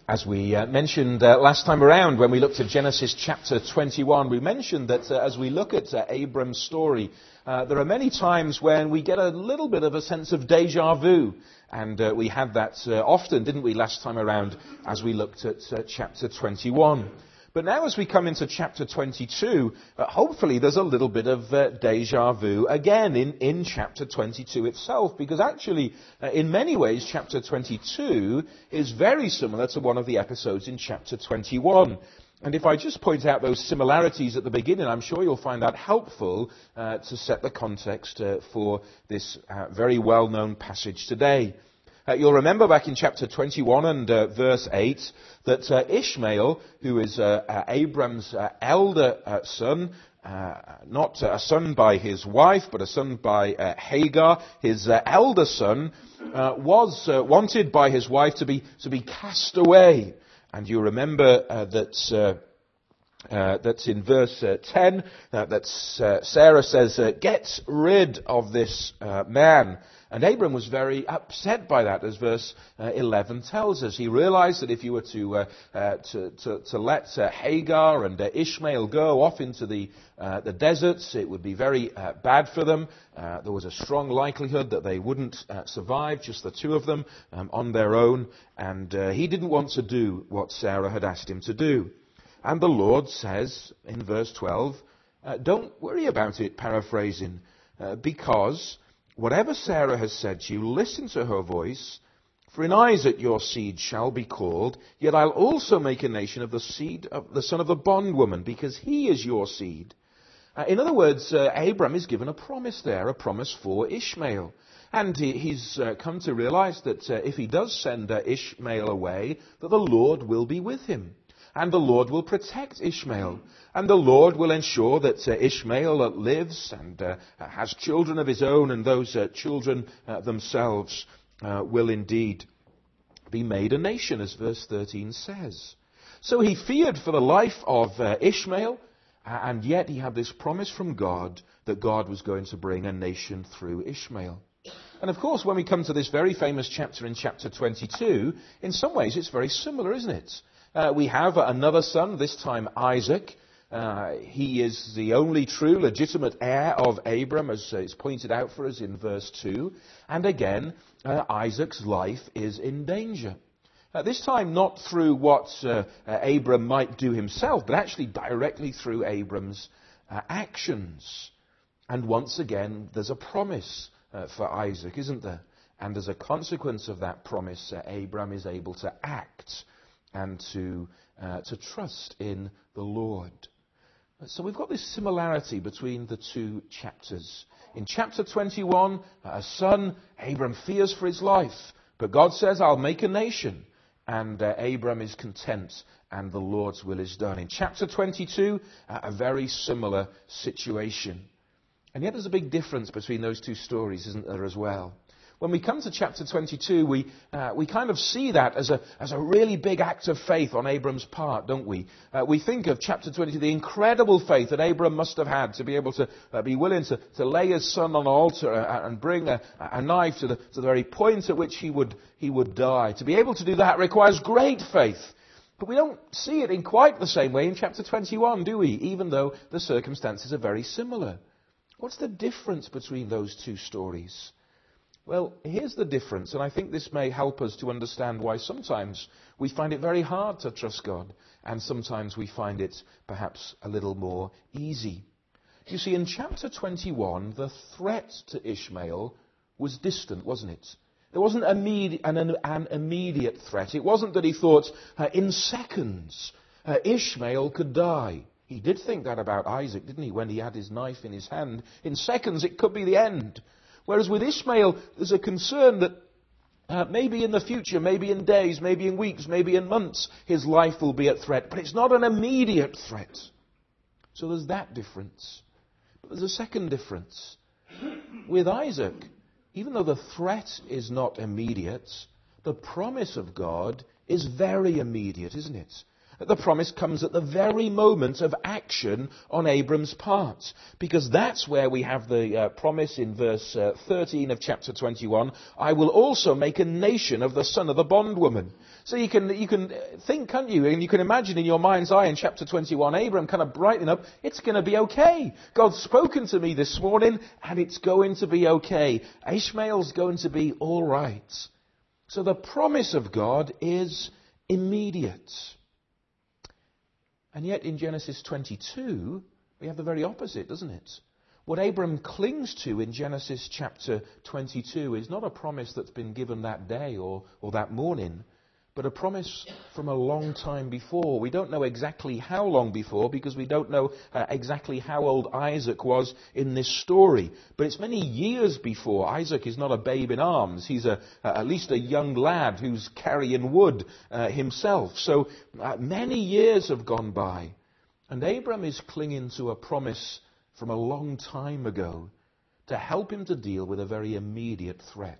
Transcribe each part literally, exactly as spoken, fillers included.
As we uh, mentioned uh, last time around when we looked at Genesis chapter twenty-one, we mentioned that uh, as we look at uh, Abram's story, uh, there are many times when we get a little bit of a sense of deja vu. And uh, we had that uh, often, didn't we, last time around as we looked at uh, chapter twenty-one. But now as we come into chapter twenty-two, uh, hopefully there's a little bit of uh, deja vu again in, in chapter twenty-two itself, because actually uh, in many ways chapter twenty-two is very similar to one of the episodes in chapter twenty-one. And if I just point out those similarities at the beginning, I'm sure you'll find that helpful uh, to set the context uh, for this uh, very well-known passage today. Uh, you'll remember back in chapter twenty-one and uh, verse eight that uh, Ishmael, who is uh, uh, Abram's uh, elder uh, son, uh, not uh, a son by his wife, but a son by uh, Hagar, his uh, elder son, uh, was uh, wanted by his wife to be to be cast away. And you remember uh, that uh, uh, that's in verse uh, ten uh, that uh, Sarah says, uh, "Get rid of this uh, man." And Abram was very upset by that, as verse uh, eleven tells us. He realized that if you were to uh, uh, to, to, to let uh, Hagar and uh, Ishmael go off into the uh, the deserts, it would be very uh, bad for them. Uh, there was a strong likelihood that they wouldn't uh, survive, just the two of them, um, on their own. And uh, he didn't want to do what Sarah had asked him to do. And the Lord says in verse twelve, uh, "Don't worry about it," paraphrasing, uh, because whatever Sarah has said to you, listen to her voice. For in Isaac your seed shall be called, yet I'll also make a nation of the seed of the son of the bondwoman, because he is your seed. Uh, in other words, uh, Abram is given a promise there, a promise for Ishmael. And he, he's uh, come to realize that uh, if he does send uh, Ishmael away, that the Lord will be with him. And the Lord will protect Ishmael. And the Lord will ensure that uh, Ishmael uh, lives and uh, has children of his own, and those uh, children uh, themselves uh, will indeed be made a nation, as verse thirteen says. So he feared for the life of uh, Ishmael, uh, and yet he had this promise from God that God was going to bring a nation through Ishmael. And of course, when we come to this very famous chapter in chapter twenty-two, in some ways it's very similar, isn't it? Uh, we have another son, this time Isaac. Uh, he is the only true legitimate heir of Abram, as uh, is pointed out for us in verse two. And again, uh, Isaac's life is in danger. Uh, this time not through what uh, uh, Abram might do himself, but actually directly through Abram's uh, actions. And once again, there's a promise uh, for Isaac, isn't there? And as a consequence of that promise, uh, Abram is able to act and to uh, to trust in the Lord. So we've got this similarity between the two chapters. In chapter twenty-one, a son, Abram fears for his life, but God says, "I'll make a nation," and uh, Abram is content, and the Lord's will is done. In chapter twenty-two, uh, a very similar situation. And yet there's a big difference between those two stories, isn't there, as well? When we come to chapter twenty-two, we uh, we kind of see that as a as a really big act of faith on Abram's part, don't we? Uh, we think of chapter twenty-two, the incredible faith that Abram must have had to be able to uh, be willing to, to lay his son on an altar and bring a, a knife to the to the very point at which he would he would die. To be able to do that requires great faith. But we don't see it in quite the same way in chapter twenty-one, do we? Even though the circumstances are very similar. What's the difference between those two stories? Well, here's the difference, and I think this may help us to understand why sometimes we find it very hard to trust God, and sometimes we find it perhaps a little more easy. You see, in chapter twenty-one, the threat to Ishmael was distant, wasn't it? There wasn't immediate, an, an immediate threat. It wasn't that he thought, uh, in seconds, uh, Ishmael could die. He did think that about Isaac, didn't he, when he had his knife in his hand. In seconds, it could be the end. Whereas with Ishmael, there's a concern that uh, maybe in the future, maybe in days, maybe in weeks, maybe in months, his life will be at threat. But it's not an immediate threat. So there's that difference. But there's a second difference. With Isaac, even though the threat is not immediate, the promise of God is very immediate, isn't it? The promise comes at the very moment of action on Abram's part, because that's where we have the uh, promise in verse uh, thirteen of chapter twenty-one, "I will also make a nation of the son of the bondwoman." So you can, you can think, can't you? And you can imagine in your mind's eye in chapter twenty-one, Abram kind of brightening up. It's going to be okay. God's spoken to me this morning, and it's going to be okay. Ishmael's going to be all right. So the promise of God is immediate. And yet in Genesis twenty-two, we have the very opposite, doesn't it? What Abram clings to in Genesis chapter twenty-two is not a promise that's been given that day or, or that morning, but a promise from a long time before. We don't know exactly how long before, because we don't know uh, exactly how old Isaac was in this story. But it's many years before. Isaac is not a babe in arms. He's a, uh, at least a young lad who's carrying wood uh, himself. So uh, many years have gone by. And Abram is clinging to a promise from a long time ago to help him to deal with a very immediate threat.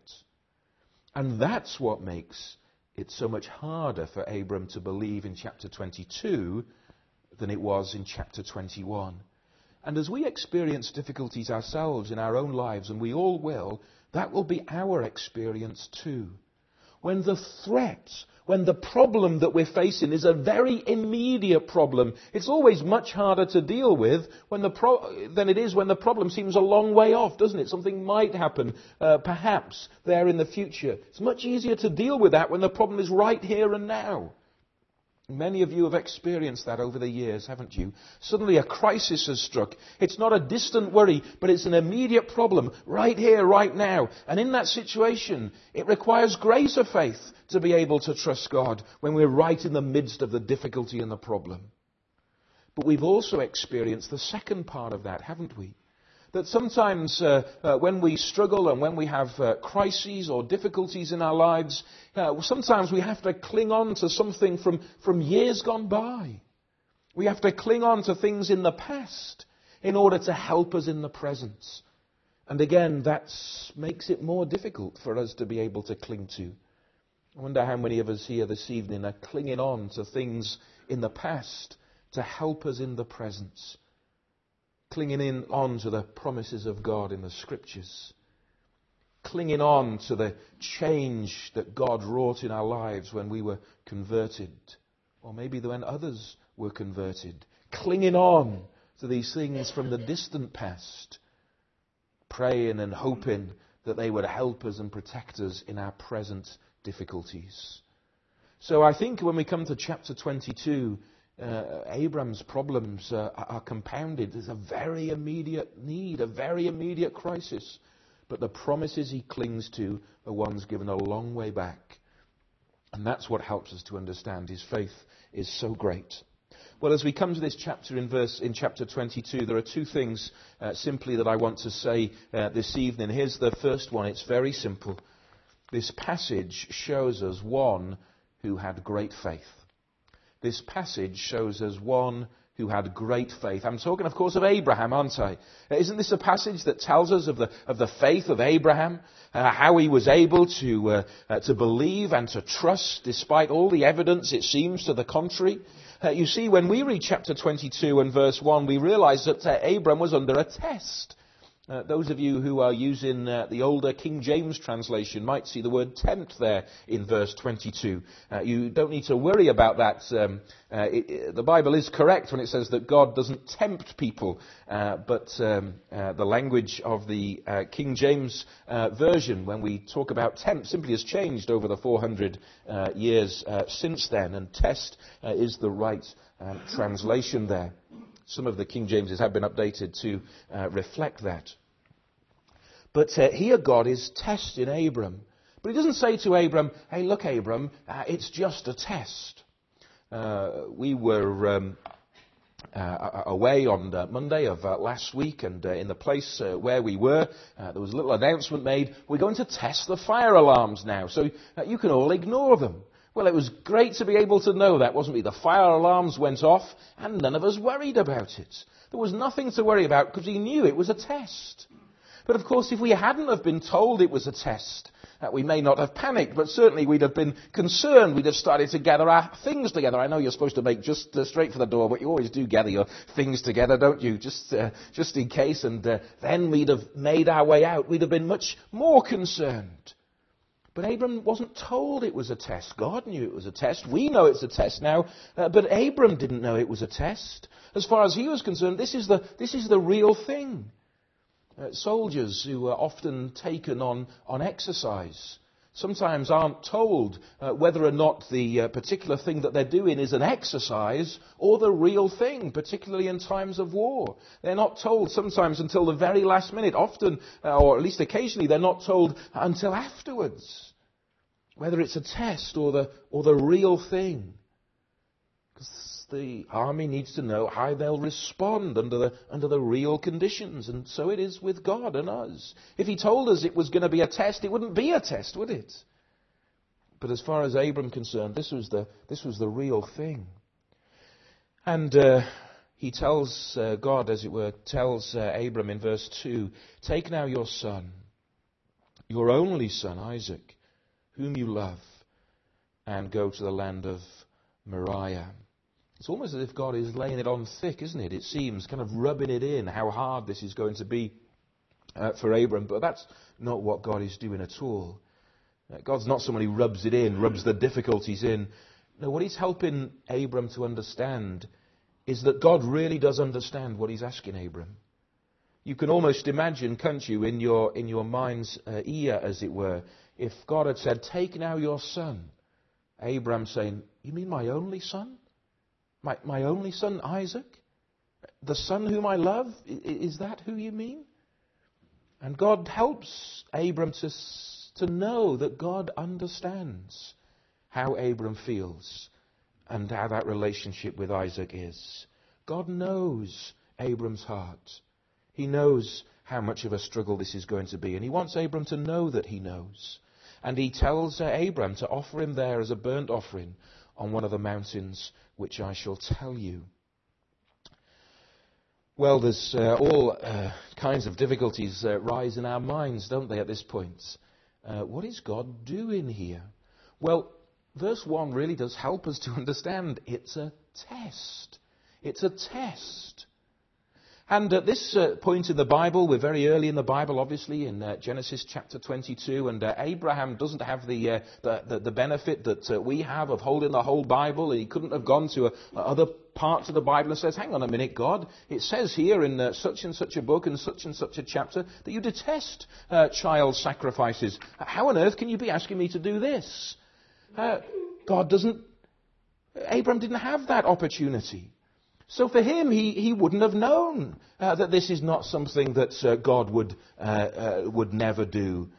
And that's what makes it so much harder for Abram to believe in chapter twenty-two than it was in chapter twenty-one. And as we experience difficulties ourselves in our own lives, and we all will, that will be our experience too. When the threat, when the problem that we're facing is a very immediate problem, it's always much harder to deal with when the pro- than it is when the problem seems a long way off, doesn't it? Something might happen, uh, perhaps, there in the future. It's much easier to deal with that when the problem is right here and now. Many of you have experienced that over the years, haven't you? Suddenly a crisis has struck. It's not a distant worry, but it's an immediate problem right here, right now. And in that situation, it requires grace of faith to be able to trust God when we're right in the midst of the difficulty and the problem. But we've also experienced the second part of that, haven't we? That sometimes uh, uh, when we struggle and when we have uh, crises or difficulties in our lives, uh, sometimes we have to cling on to something from, from years gone by. We have to cling on to things in the past in order to help us in the present. And again, that makes it more difficult for us to be able to cling to. I wonder how many of us here this evening are clinging on to things in the past to help us in the present. Clinging in on to the promises of God in the Scriptures. Clinging on to the change that God wrought in our lives when we were converted. Or maybe when others were converted. Clinging on to these things from the distant past. Praying and hoping that they would help us and protect us in our present difficulties. So I think when we come to chapter twenty-two, Uh, Abram's problems uh, are compounded. There's a very immediate need, a very immediate crisis. But the promises he clings to are ones given a long way back. And that's what helps us to understand his faith is so great. Well, as we come to this chapter in verse in chapter twenty-two, there are two things uh, simply that I want to say uh, this evening. Here's the first one. It's very simple. This passage shows us one who had great faith. This passage shows us one who had great faith. I'm talking, of course, of Abraham, aren't I? Isn't this a passage that tells us of the of the faith of Abraham, uh, how he was able to uh, uh, to believe and to trust despite all the evidence, it seems, to the contrary? Uh, you see, when we read chapter twenty-two and verse one, we realize that uh, Abraham was under a test. Uh, those of you who are using uh, the older King James translation might see the word tempt there in verse twenty-two. Uh, you don't need to worry about that. Um, uh, it, it, the Bible is correct when it says that God doesn't tempt people, uh, but um, uh, the language of the uh, King James uh, version, when we talk about tempt, simply has changed over the four hundred uh, years uh, since then, and test uh, is the right um, translation there. Some of the King Jameses have been updated to uh, reflect that. But uh, here God is testing Abram. But he doesn't say to Abram, hey, look, Abram, uh, it's just a test. Uh, we were um, uh, away on uh, Monday of uh, last week, and uh, in the place uh, where we were, uh, there was a little announcement made, we're going to test the fire alarms now, so uh, you can all ignore them. Well, it was great to be able to know that, wasn't it? The fire alarms went off, and none of us worried about it. There was nothing to worry about because he knew it was a test. But of course, if we hadn't have been told it was a test, uh, we may not have panicked, but certainly we'd have been concerned. We'd have started to gather our things together. I know you're supposed to make just uh, straight for the door, but you always do gather your things together, don't you? Just, uh, just in case. And uh, then we'd have made our way out. We'd have been much more concerned. But Abram wasn't told it was a test. God knew it was a test. We know it's a test now, uh, but Abram didn't know it was a test. As far as he was concerned, this is the, this is the real thing. Uh, soldiers who are often taken on, on exercise sometimes aren't told uh, whether or not the uh, particular thing that they're doing is an exercise or the real thing, particularly in times of war. They're not told sometimes until the very last minute, often, uh, or at least occasionally, they're not told until afterwards, whether it's a test or the, or the real thing. Because the army needs to know how they'll respond under the, under the real conditions. And so it is with God and us. If he told us it was going to be a test, it wouldn't be a test, would it? But as far as Abram concerned, this was the, this was the real thing. And uh, he tells uh, God, as it were, tells uh, Abram in verse two, "Take now your son, your only son, Isaac, whom you love, and go to the land of Moriah." It's almost as if God is laying it on thick, isn't it? It seems, kind of rubbing it in, how hard this is going to be uh, for Abram. But that's not what God is doing at all. Uh, God's not someone who rubs it in, rubs the difficulties in. No, what he's helping Abram to understand is that God really does understand what he's asking Abram. You can almost imagine, can't you, in your, in your mind's uh, ear, as it were, if God had said, "Take now your son." Abram saying, "You mean my only son? My, my only son, Isaac? The son whom I love? Is that who you mean?" And God helps Abram to, to know that God understands how Abram feels and how that relationship with Isaac is. God knows Abram's heart. He knows how much of a struggle this is going to be. And he wants Abram to know that he knows. And he tells uh, Abram to offer him there as a burnt offering on one of the mountains which I shall tell you. Well, there's uh, all uh, kinds of difficulties uh, rise in our minds, don't they, at this point? Uh, what is God doing here? Well, verse one really does help us to understand it's a test. It's a test. And at this uh, point in the Bible, we're very early in the Bible, obviously, in uh, Genesis chapter twenty-two, and uh, Abraham doesn't have the, uh, the, the the benefit that uh, we have of holding the whole Bible. He couldn't have gone to uh, other parts of the Bible and says, "Hang on a minute, God, it says here in uh, such and such a book and such and such a chapter that you detest uh, child sacrifices. How on earth can you be asking me to do this?" Uh, God doesn't, Abraham didn't have that opportunity. So for him, he, he wouldn't have known uh, that this is not something that uh, God would uh, uh, would never do.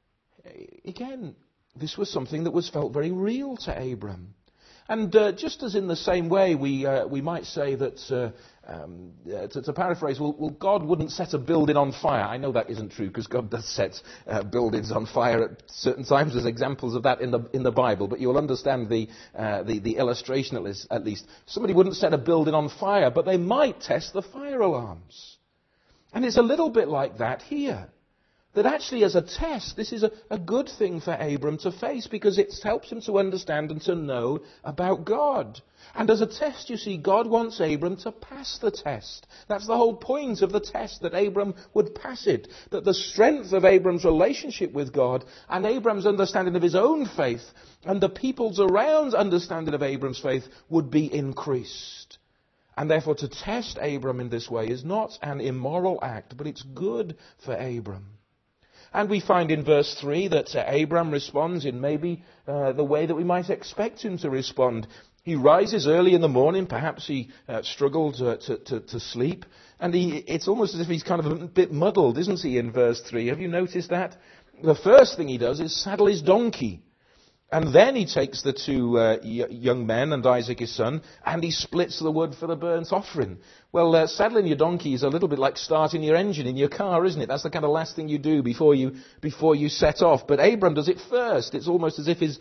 Again, this was something that was felt very real to Abram. And uh, just as in the same way, we uh, we might say that, uh, um, uh, to, to paraphrase, well, well, God wouldn't set a building on fire. I know that isn't true, because God does set uh, buildings on fire at certain times. There's examples of that in the in the Bible, but you'll understand the uh, the, the illustration at least, at least. Somebody wouldn't set a building on fire, but they might test the fire alarms. And it's a little bit like that here. That actually as a test, this is a, a good thing for Abram to face, because it helps him to understand and to know about God. And as a test, you see, God wants Abram to pass the test. That's the whole point of the test, that Abram would pass it. That the strength of Abram's relationship with God and Abram's understanding of his own faith and the people's around understanding of Abram's faith would be increased. And therefore to test Abram in this way is not an immoral act, but it's good for Abram. And we find in verse three that uh, Abram responds in maybe uh, the way that we might expect him to respond. He rises early in the morning. Perhaps he uh, struggled uh, to, to, to sleep. And he, it's almost as if he's kind of a bit muddled, isn't he, in verse three? Have you noticed that? The first thing he does is saddle his donkey. And then he takes the two uh, y- young men and Isaac his son, and he splits the wood for the burnt offering. Well, uh, saddling your donkey is a little bit like starting your engine in your car, isn't it? That's the kind of last thing you do before you before you set off. But Abram does it first. It's almost as if his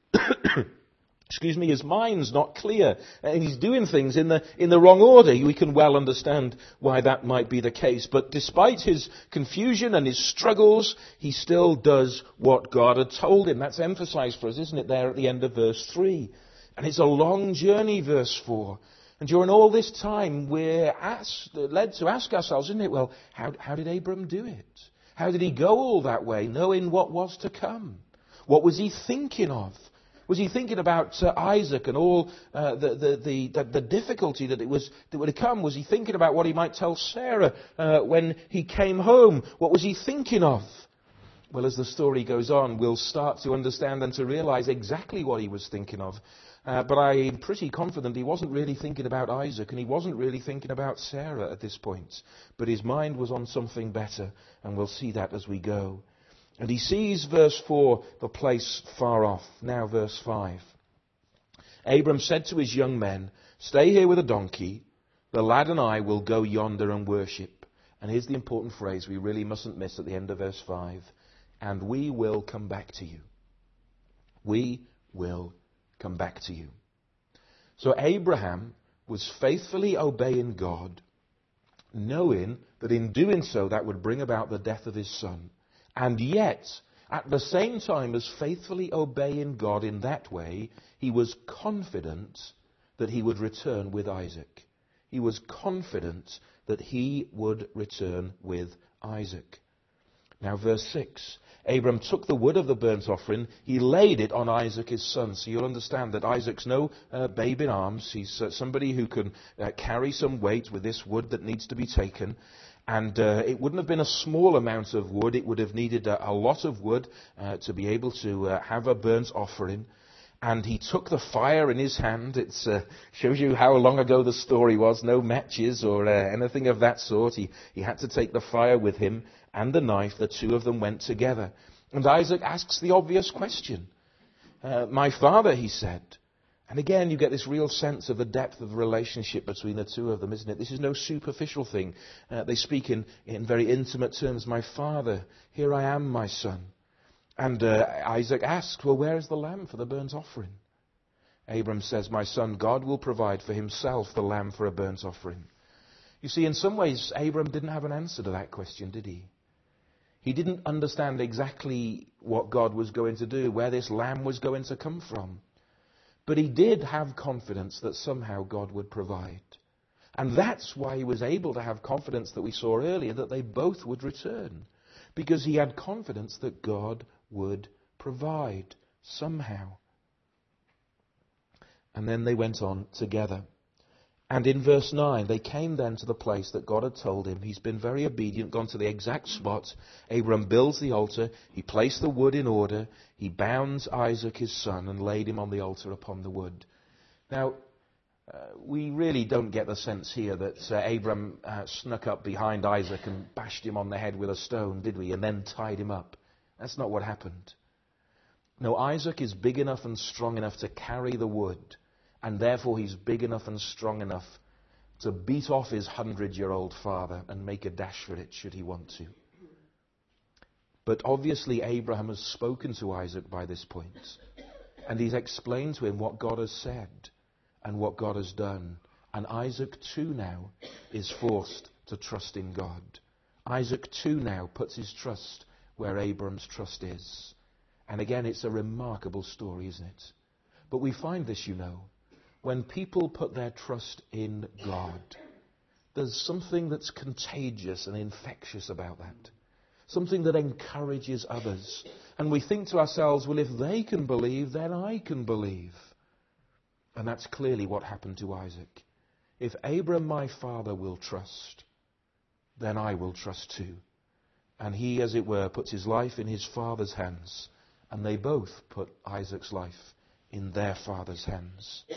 excuse me, his mind's not clear, and he's doing things in the in the wrong order. We can well understand why that might be the case. But despite his confusion and his struggles, he still does what God had told him. That's emphasized for us, isn't it, there at the end of verse three. And it's a long journey, verse four. And during all this time, we're asked, led to ask ourselves, isn't it, well, how, how did Abram do it? How did he go all that way, knowing what was to come? What was he thinking of? Was he thinking about uh, Isaac and all uh, the, the, the, the, the difficulty that it was that would come? Was he thinking about what he might tell Sarah uh, when he came home? What was he thinking of? Well, as the story goes on, we'll start to understand and to realize exactly what he was thinking of. Uh, but I'm pretty confident he wasn't really thinking about Isaac, and he wasn't really thinking about Sarah at this point. But his mind was on something better, and we'll see that as we go. And he sees, verse four, the place far off. Now verse five. Abram said to his young men, "Stay here with a donkey. The lad and I will go yonder and worship." And here's the important phrase we really mustn't miss at the end of verse five. "And we will come back to you." We will come back to you. So Abraham was faithfully obeying God, knowing that in doing so that would bring about the death of his son. And yet, at the same time as faithfully obeying God in that way, he was confident that he would return with Isaac. He was confident that he would return with Isaac. Now verse six. Abram took the wood of the burnt offering, he laid it on Isaac his son. So you'll understand that Isaac's no uh, babe in arms. He's uh, somebody who can uh, carry some weight with this wood that needs to be taken. And uh, it wouldn't have been a small amount of wood. It would have needed a, a lot of wood uh, to be able to uh, have a burnt offering. And he took the fire in his hand. It uh, shows you how long ago the story was. No matches or uh, anything of that sort. He, he had to take the fire with him and the knife. The two of them went together. And Isaac asks the obvious question. Uh, my father, he said. And again, you get this real sense of the depth of the relationship between the two of them, isn't it? This is no superficial thing. Uh, they speak in, in very intimate terms. My father, here I am, my son. And uh, Isaac asks, well, where is the lamb for the burnt offering? Abram says, my son, God will provide for himself the lamb for a burnt offering. You see, in some ways, Abram didn't have an answer to that question, did he? He didn't understand exactly what God was going to do, where this lamb was going to come from. But he did have confidence that somehow God would provide. And that's why he was able to have confidence that we saw earlier, that they both would return. Because he had confidence that God would provide somehow. And then they went on together. And in verse nine, they came then to the place that God had told him. He's been very obedient, gone to the exact spot. Abram builds the altar. He placed the wood in order. He bound Isaac, his son, and laid him on the altar upon the wood. Now, uh, we really don't get the sense here that uh, Abram uh, snuck up behind Isaac and bashed him on the head with a stone, did we? And then tied him up. That's not what happened. No, Isaac is big enough and strong enough to carry the wood. And therefore he's big enough and strong enough to beat off his hundred-year-old father and make a dash for it should he want to. But obviously Abraham has spoken to Isaac by this point. And he's explained to him what God has said and what God has done. And Isaac too now is forced to trust in God. Isaac too now puts his trust where Abram's trust is. And again, it's a remarkable story, isn't it? But we find this, you know. When people put their trust in God, there's something that's contagious and infectious about that. Something that encourages others. And we think to ourselves, well, if they can believe, then I can believe. And that's clearly what happened to Isaac. If Abram, my father, will trust, then I will trust too. And he, as it were, puts his life in his father's hands. And they both put Isaac's life in their father's hands.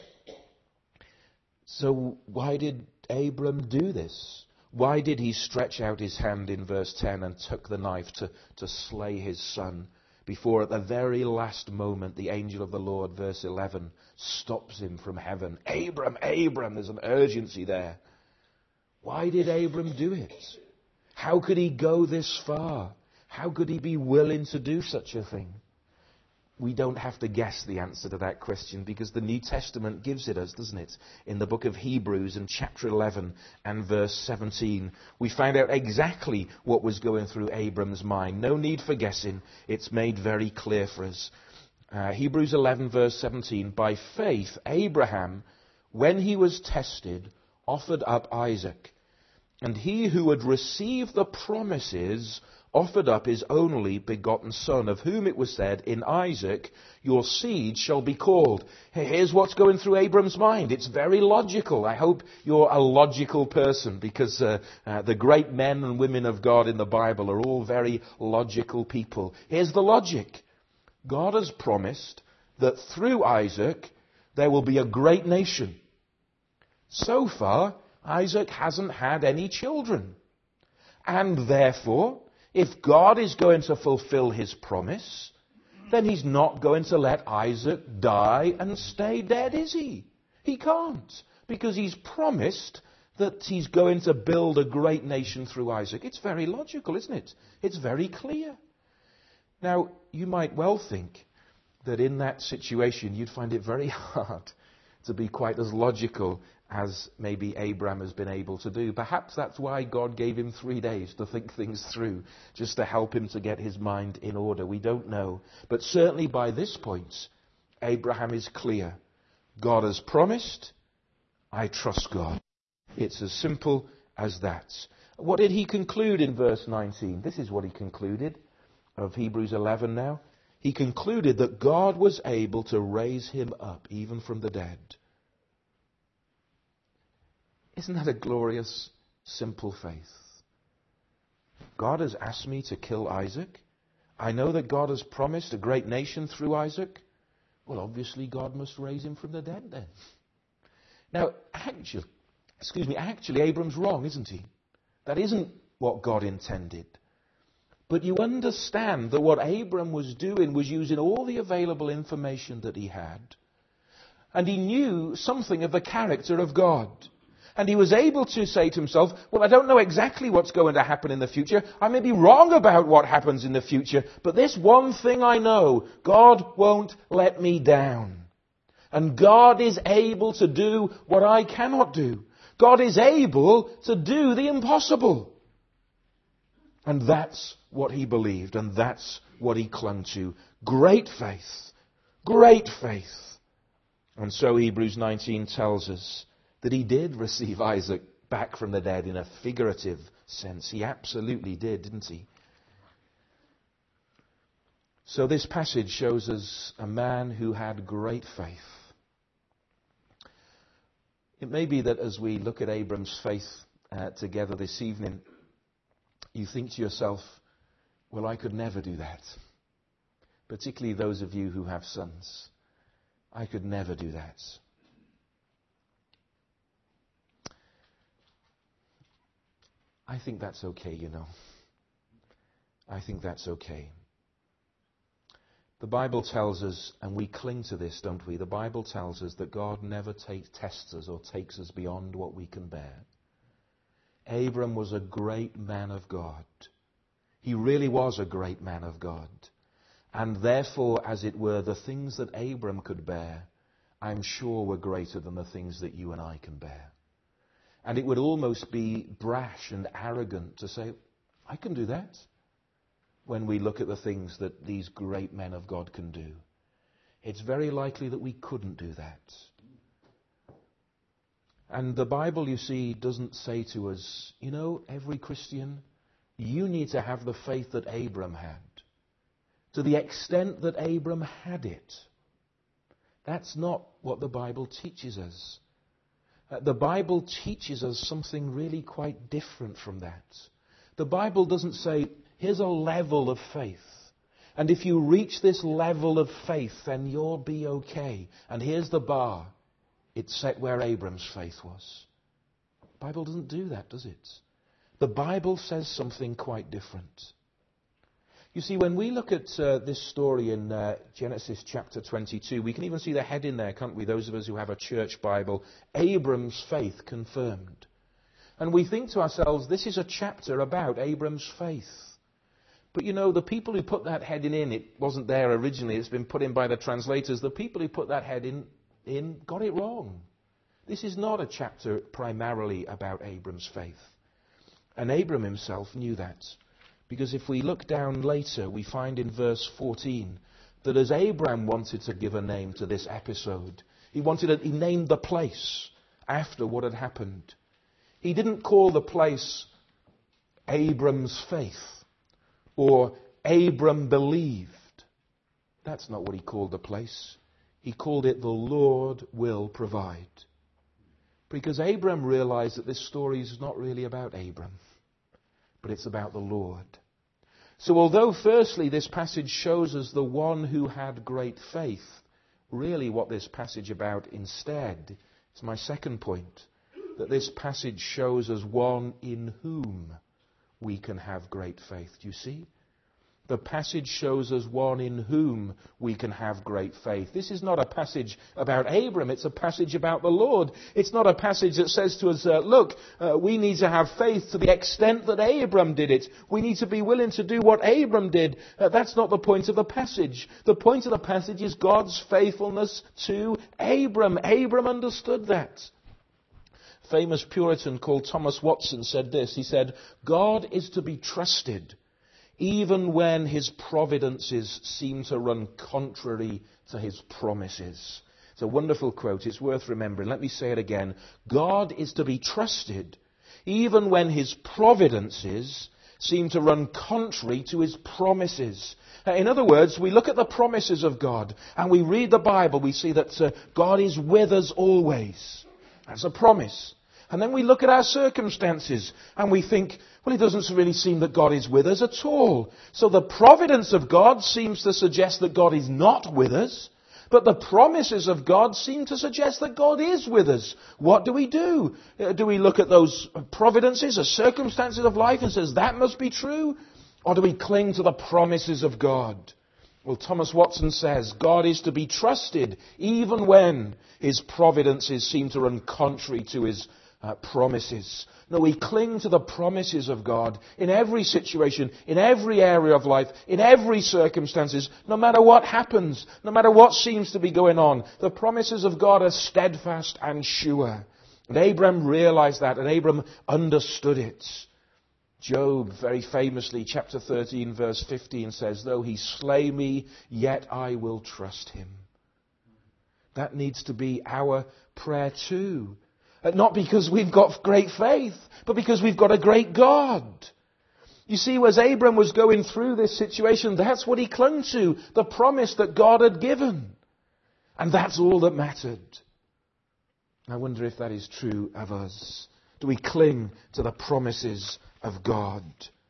So why did Abram do this? Why did he stretch out his hand in verse ten and took the knife to, to slay his son before at the very last moment the angel of the Lord, verse eleven, stops him from heaven? Abram, Abram, there's an urgency there. Why did Abram do it? How could he go this far? How could he be willing to do such a thing? We don't have to guess the answer to that question because the New Testament gives it us, doesn't it? In the book of Hebrews in chapter eleven and verse seventeen, we find out exactly what was going through Abram's mind. No need for guessing. It's made very clear for us. Uh, Hebrews eleven verse seventeen, by faith Abraham, when he was tested, offered up Isaac. And he who had received the promises offered up his only begotten son, of whom it was said, in Isaac your seed shall be called. Here's what's going through Abram's mind. It's very logical. I hope you're a logical person, because uh, uh, the great men and women of God in the Bible are all very logical people. Here's the logic. God has promised that through Isaac there will be a great nation. So far, Isaac hasn't had any children. And therefore, if God is going to fulfill his promise, then he's not going to let Isaac die and stay dead, is he? He can't, because he's promised that he's going to build a great nation through Isaac. It's very logical, isn't it? It's very clear. Now, you might well think that in that situation you'd find it very hard to be quite as logical as maybe Abraham has been able to do. Perhaps that's why God gave him three days to think things through, just to help him to get his mind in order. We don't know. But certainly by this point, Abraham is clear. God has promised. I trust God. It's as simple as that. What did he conclude in verse nineteen? This is what he concluded of Hebrews eleven now. He concluded that God was able to raise him up even from the dead. Isn't that a glorious, simple faith? God has asked me to kill Isaac. I know that God has promised a great nation through Isaac. Well, obviously God must raise him from the dead then. Now, actually, excuse me, actually Abram's wrong, isn't he? That isn't what God intended. But you understand that what Abram was doing was using all the available information that he had. And he knew something of the character of God. And he was able to say to himself, well, I don't know exactly what's going to happen in the future. I may be wrong about what happens in the future. But this one thing I know, God won't let me down. And God is able to do what I cannot do. God is able to do the impossible. And that's what he believed, and that's what he clung to. Great faith. Great faith. And so Hebrews nineteen tells us that he did receive Isaac back from the dead in a figurative sense. He absolutely did, didn't he? So this passage shows us a man who had great faith. It may be that as we look at Abram's faith uh, together this evening, you think to yourself, well, I could never do that. Particularly those of you who have sons. I could never do that. I think that's okay, you know. I think that's okay. The Bible tells us, and we cling to this, don't we? The Bible tells us that God never take, tests us or takes us beyond what we can bear. Abram was a great man of God. He really was a great man of God. And therefore, as it were, the things that Abram could bear, I'm sure were greater than the things that you and I can bear. And it would almost be brash and arrogant to say, I can do that, when we look at the things that these great men of God can do. It's very likely that we couldn't do that. And the Bible, you see, doesn't say to us, you know, every Christian, you need to have the faith that Abram had. To the extent that Abram had it. That's not what the Bible teaches us. Uh, the Bible teaches us something really quite different from that. The Bible doesn't say, here's a level of faith. And if you reach this level of faith, then you'll be okay. And here's the bar. It's set where Abram's faith was. The Bible doesn't do that, does it? The Bible says something quite different. You see, when we look at uh, this story in uh, Genesis chapter twenty-two, we can even see the heading there, can't we? Those of us who have a church Bible, Abram's faith confirmed. And we think to ourselves, this is a chapter about Abram's faith. But you know, the people who put that heading in, it wasn't there originally, it's been put in by the translators. The people who put that heading in got it wrong. This is not a chapter primarily about Abram's faith. And Abram himself knew that. Because if we look down later, we find in verse fourteen that as Abraham wanted to give a name to this episode, he wanted a, he named the place after what had happened. He didn't call the place Abram's faith or Abram believed. That's not what he called the place. He called it the Lord will provide. Because Abram realized that this story is not really about Abram, but it's about the Lord. So although firstly this passage shows us the one who had great faith, really what this passage about instead is my second point, that this passage shows us one in whom we can have great faith. Do you see? The passage shows us one in whom we can have great faith. This is not a passage about Abram. It's a passage about the Lord. It's not a passage that says to us, uh, look, uh, we need to have faith to the extent that Abram did it. We need to be willing to do what Abram did. Uh, that's not the point of the passage. The point of the passage is God's faithfulness to Abram. Abram understood that. A famous Puritan called Thomas Watson said this. He said, God is to be trusted even when his providences seem to run contrary to his promises. It's a wonderful quote. It's worth remembering. Let me say it again. God is to be trusted even when his providences seem to run contrary to his promises. In other words, we look at the promises of God and we read the Bible. We see that uh, God is with us always. That's a promise. And then we look at our circumstances and we think, well, it doesn't really seem that God is with us at all. So the providence of God seems to suggest that God is not with us, but the promises of God seem to suggest that God is with us. What do we do? Uh, do we look at those providences, the circumstances of life and says that must be true? Or do we cling to the promises of God? Well, Thomas Watson says, God is to be trusted even when his providences seem to run contrary to his Uh, promises. No, we cling to the promises of God in every situation, in every area of life, in every circumstances, no matter what happens, no matter what seems to be going on. The promises of God are steadfast and sure. And Abram realized that, and Abram understood it. Job, very famously, chapter thirteen, verse fifteen says, though he slay me, yet I will trust him. That needs to be our prayer too. Not because we've got great faith, but because we've got a great God. You see, as Abram was going through this situation, that's what he clung to, the promise that God had given. And that's all that mattered. I wonder if that is true of us. Do we cling to the promises of God?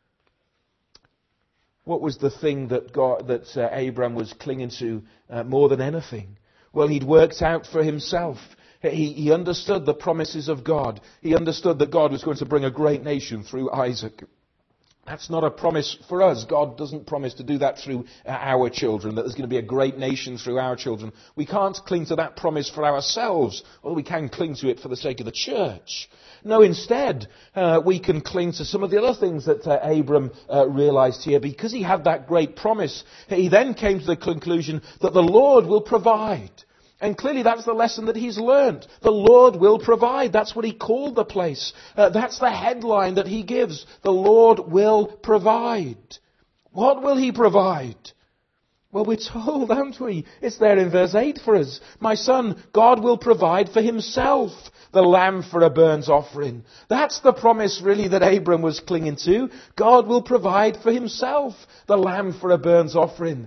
What was the thing that God, that uh, Abram was clinging to uh, more than anything? Well, he'd worked out for himself. He, he understood the promises of God. He understood that God was going to bring a great nation through Isaac. That's not a promise for us. God doesn't promise to do that through our children, that there's going to be a great nation through our children. We can't cling to that promise for ourselves, although we can cling to it for the sake of the church. No, instead, uh, we can cling to some of the other things that uh, Abram uh, realized here. Because he had that great promise, he then came to the conclusion that the Lord will provide. And clearly that's the lesson that he's learned. The Lord will provide. That's what he called the place. Uh, that's the headline that he gives. The Lord will provide. What will he provide? Well, we're told, aren't we? It's there in verse eight for us. My son, God will provide for himself the lamb for a burnt offering. That's the promise really that Abram was clinging to. God will provide for himself the lamb for a burnt offering.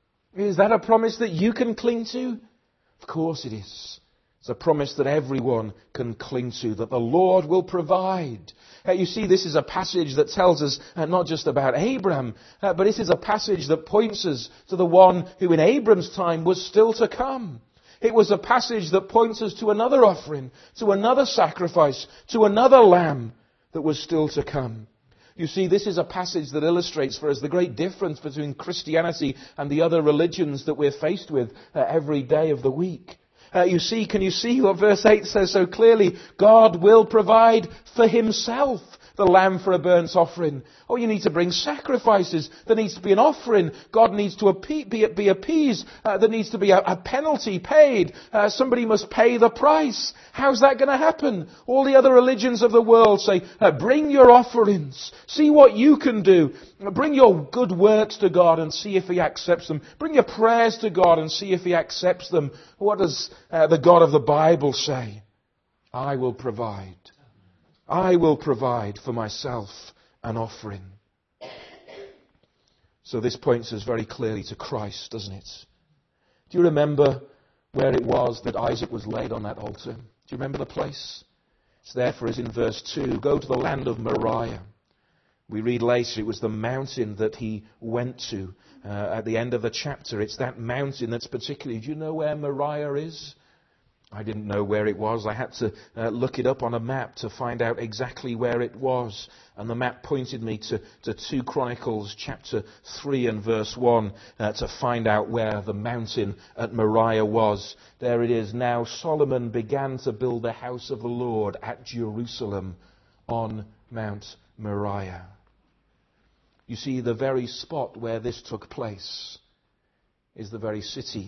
Is that a promise that you can cling to? Of course it is. It's a promise that everyone can cling to, that the Lord will provide. Uh, you see, this is a passage that tells us uh, not just about Abraham, uh, but this is a passage that points us to the one who in Abram's time was still to come. It was a passage that points us to another offering, to another sacrifice, to another lamb that was still to come. You see, this is a passage that illustrates for us the great difference between Christianity and the other religions that we're faced with uh, every day of the week. Uh, you see, can you see what verse eight says so clearly? God will provide for himself the lamb for a burnt offering. Oh, you need to bring sacrifices. There needs to be an offering. God needs to appe- be, be appeased. Uh, there needs to be a, a penalty paid. Uh, somebody must pay the price. How's that going to happen? All the other religions of the world say, uh, bring your offerings. See what you can do. Bring your good works to God and see if he accepts them. Bring your prayers to God and see if he accepts them. What does uh, the God of the Bible say? I will provide. I will provide for myself an offering. So this points us very clearly to Christ, doesn't it? Do you remember where it was that Isaac was laid on that altar? Do you remember the place? It's there for us in verse two. Go to the land of Moriah. We read later it was the mountain that he went to uh, at the end of the chapter. It's that mountain that's particularly... Do you know where Moriah is? I didn't know where it was. I had to uh, look it up on a map to find out exactly where it was. And the map pointed me to, to two Chronicles chapter three and verse one uh, to find out where the mountain at Moriah was. There it is. Now Solomon began to build the house of the Lord at Jerusalem on Mount Moriah. You see, the very spot where this took place is the very city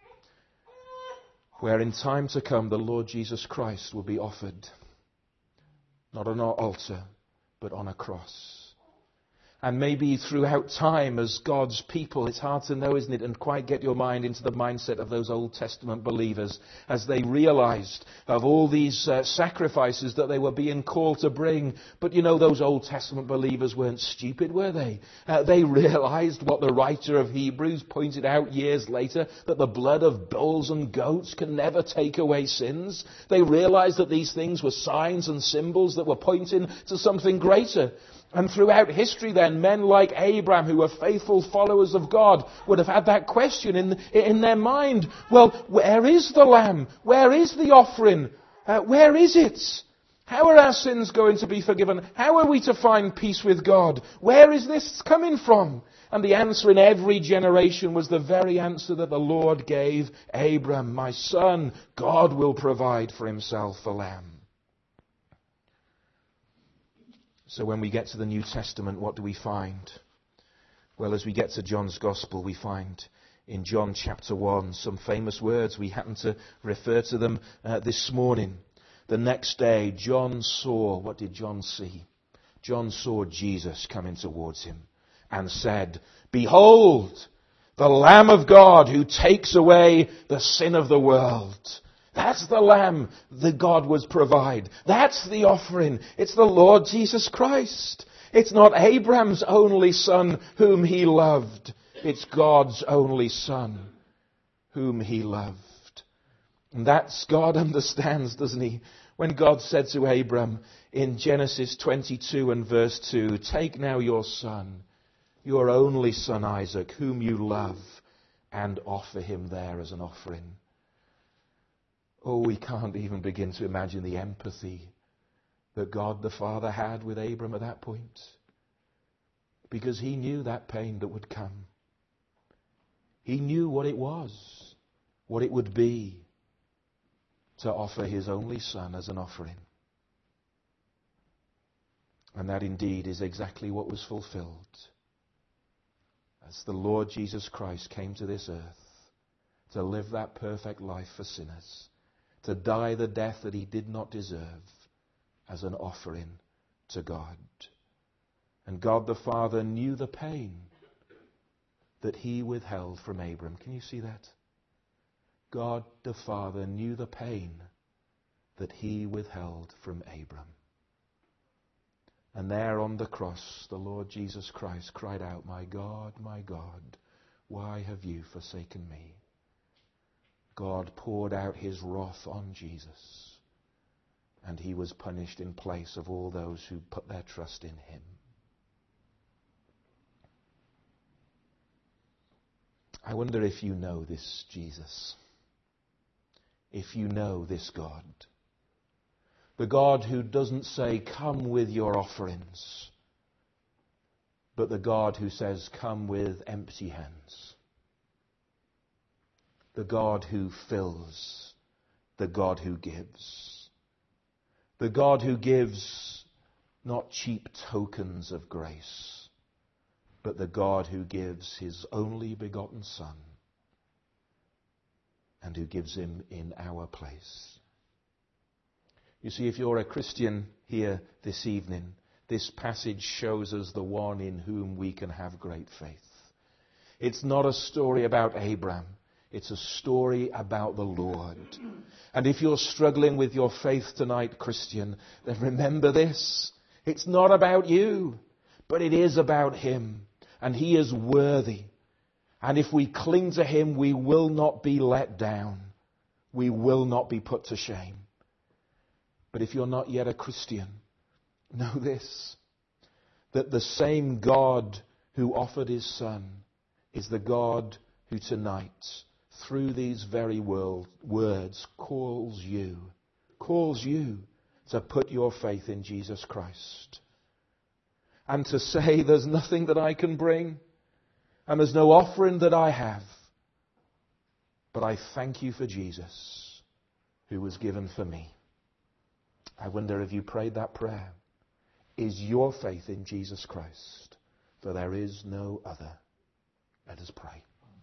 where in time to come the Lord Jesus Christ will be offered, not on an altar, but on a cross. And maybe throughout time as God's people, it's hard to know, isn't it, and quite get your mind into the mindset of those Old Testament believers as they realized of all these uh, sacrifices that they were being called to bring. But you know, those Old Testament believers weren't stupid, were they? Uh, they realized what the writer of Hebrews pointed out years later, that the blood of bulls and goats can never take away sins. They realized that these things were signs and symbols that were pointing to something greater. And throughout history then, men like Abraham, who were faithful followers of God, would have had that question in, in their mind. Well, where is the lamb? Where is the offering? Uh, where is it? How are our sins going to be forgiven? How are we to find peace with God? Where is this coming from? And the answer in every generation was the very answer that the Lord gave Abraham. My son, God will provide for himself a lamb. So when we get to the New Testament, what do we find? Well, as we get to John's Gospel, we find in John chapter one some famous words. We happen to refer to them uh, this morning. The next day, John saw, what did John see? John saw Jesus coming towards him and said, Behold, the Lamb of God who takes away the sin of the world. That's the lamb that God would provide. That's the offering. It's the Lord Jesus Christ. It's not Abraham's only son whom he loved. It's God's only son whom he loved. And that's God understands, doesn't he? When God said to Abraham in Genesis twenty-two and verse two, Take now your son, your only son Isaac, whom you love, and offer him there as an offering. Oh, we can't even begin to imagine the empathy that God the Father had with Abram at that point. Because he knew that pain that would come. He knew what it was, what it would be to offer his only son as an offering. And that indeed is exactly what was fulfilled. As the Lord Jesus Christ came to this earth to live that perfect life for sinners, to die the death that he did not deserve as an offering to God. And God the Father knew the pain that he withheld from Abram. Can you see that? God the Father knew the pain that he withheld from Abram. And there on the cross, the Lord Jesus Christ cried out, My God, my God, why have you forsaken me? God poured out his wrath on Jesus, and he was punished in place of all those who put their trust in him. I wonder if you know this Jesus, if you know this God, the God who doesn't say, Come with your offerings, but the God who says, Come with empty hands. The God who fills, the God who gives. The God who gives not cheap tokens of grace, but the God who gives his only begotten Son and who gives him in our place. You see, if you're a Christian here this evening, this passage shows us the one in whom we can have great faith. It's not a story about Abraham. It's a story about the Lord. And if you're struggling with your faith tonight, Christian, then remember this. It's not about you, but it is about him. and He is worthy. And if we cling to Him, we will not be let down. We will not be put to shame. But if you're not yet a Christian, know this, that the same God who offered His Son is the God who tonight, through these very world, words, calls you, calls you to put your faith in Jesus Christ. And to say, there's nothing that I can bring, and there's no offering that I have, but I thank you for Jesus, who was given for me. I wonder if you prayed that prayer. Is your faith in Jesus Christ? For there is no other. Let us pray.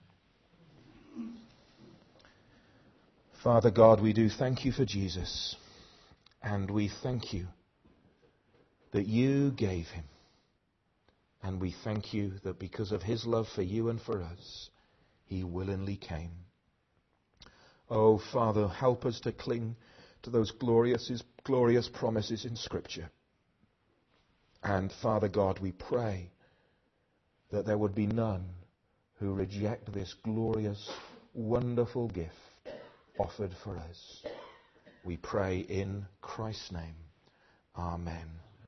Father God, we do thank you for Jesus. And we thank you that you gave him. And we thank you that because of his love for you and for us, he willingly came. Oh, Father, help us to cling to those glorious, glorious promises in Scripture. And Father God, we pray that there would be none who reject this glorious, wonderful gift offered for us. We pray in Christ's name. Amen.